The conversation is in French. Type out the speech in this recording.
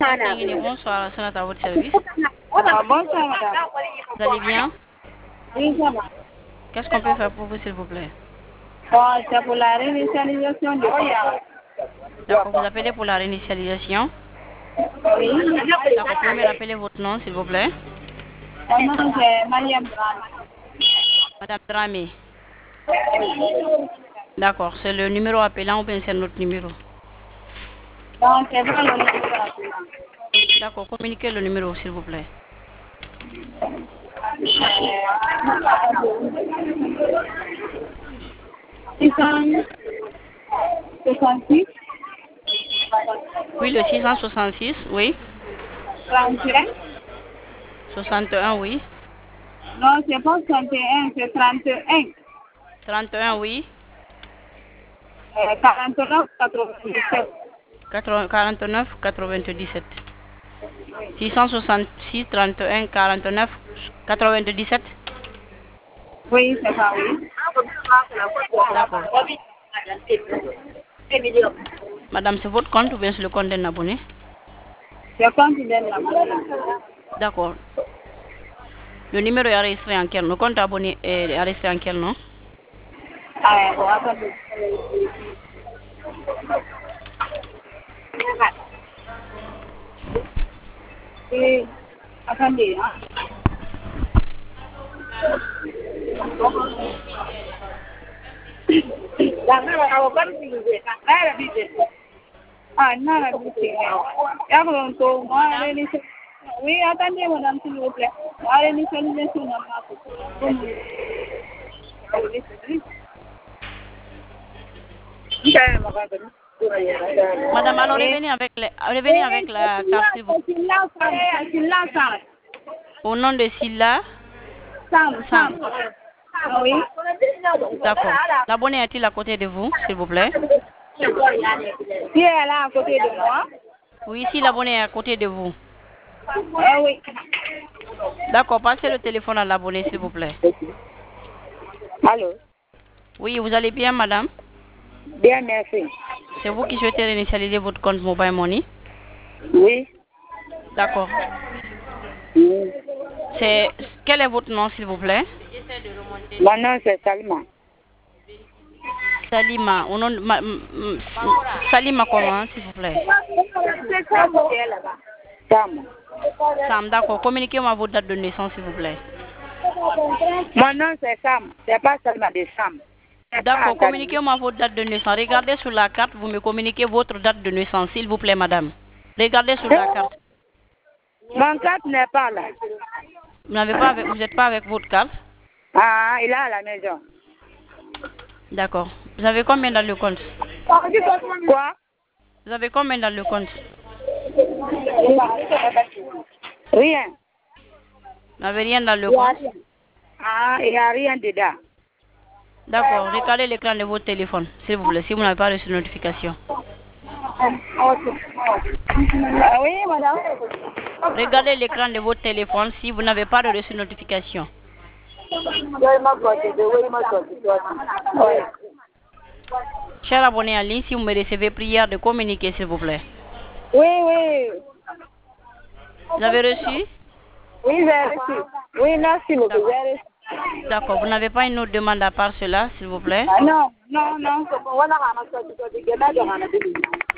Bonsoir, c'est à votre service. Bonsoir, madame. Vous allez bien? Oui, ça va. Qu'est-ce qu'on peut faire pour vous, s'il vous plaît? Bon, c'est pour la réinitialisation du compte. D'accord, vous appelez pour la réinitialisation. Oui. D'accord, pouvez me rappeler votre nom, s'il vous plaît? Mon nom, c'est Mariam Brane. Madame Dramé. D'accord, c'est le numéro appelant ou bien c'est notre numéro? Donc, c'est pas le numéro appelant. D'accord, communiquez le numéro, s'il vous plaît. 666. Oui, le 666, oui. 31. 61, oui. Non, c'est pas 61, c'est 31. 31, oui. 49, 97. 49, 97. 666, 31, 49, 97. Oui, c'est ça, oui. D'accord. Madame, c'est votre compte ou bien c'est le compte d'un abonné? C'est quand tu donnes la monnaie. D'accord. Le numéro est enregistré en quel nom? Le compte abonné est enregistré en quel nom? Ah, bon, attendez. Et, attendez, hein. Ah, non, la boutique. Oui, attendez, madame, s'il vous plaît. La réinitialisation n'a pas Madame, alors revenez avec la carte, s'il vous plaît. Au nom de Silla. Sam. Oui. D'accord. L'abonné est-il à côté de vous, s'il vous plaît? Qui est là à côté de moi? Oui, si l'abonné est à côté de vous. Oui. D'accord, passez le téléphone à l'abonné, s'il vous plaît. Allô? Oui, vous allez bien, madame? Bien, merci. C'est vous qui souhaitez réinitialiser votre compte Mobile Money? Oui. D'accord. Mm. Quel est votre nom, s'il vous plaît? Mon nom, c'est Salima. Salima. Salima comment, s'il vous plaît? Sam. Sam, d'accord. Communiquez-moi votre date de naissance, s'il vous plaît. Mon nom, c'est Sam. C'est pas Salima de Sam. D'accord, communiquez-moi votre date de naissance. Regardez sur la carte, vous me communiquez votre date de naissance, s'il vous plaît, madame. Regardez sur la carte. Mon carte n'est pas là. Vous n'êtes pas avec votre carte? Ah, il est à la maison. D'accord. Vous avez combien dans le compte? Quoi? Vous avez combien dans le compte? Rien. Vous n'avez rien dans le compte? Ah, il n'y a rien dedans. D'accord. Regardez l'écran de votre téléphone, s'il vous plaît, si vous n'avez pas reçu de notification. Oui, madame. Regardez l'écran de votre téléphone si vous n'avez pas reçu de notification. Cher abonné en ligne, si vous me recevez, prière de communiquer, s'il vous plaît. Oui, oui. Vous avez reçu? Oui, j'ai reçu. Oui, merci beaucoup. J'ai reçu. D'accord. Vous n'avez pas une autre demande à part cela, s'il vous plaît? Non, non, non.